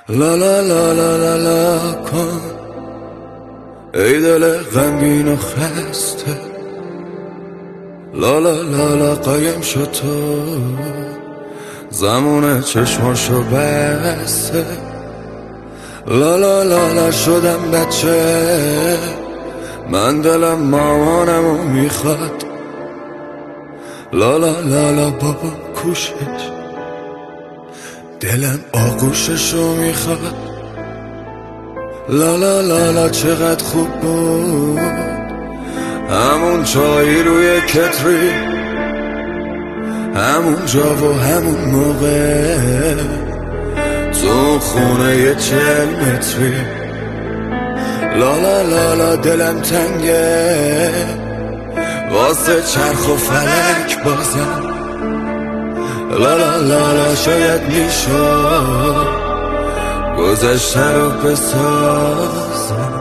لا لا لا لا لا لا کن ای دل غمگین و خسته، لا لا لا لا قایم شد تو زمان چشماشو بسته، لا لا لا لا شدم بچه، من دلم مامانمو میخواد، لا لا لا لا بابا کوشش، دلم آغوششو میخواد، لا لا لا لا چقدر خوب بود همون چایی روی کتری، همون جا و همون موقع تو خونه 40 متری، لا لا لا لا دلم تنگه واسه چرخ و فلک بازم، لا لا لا لا شاید میشد گذشته رو بسازم.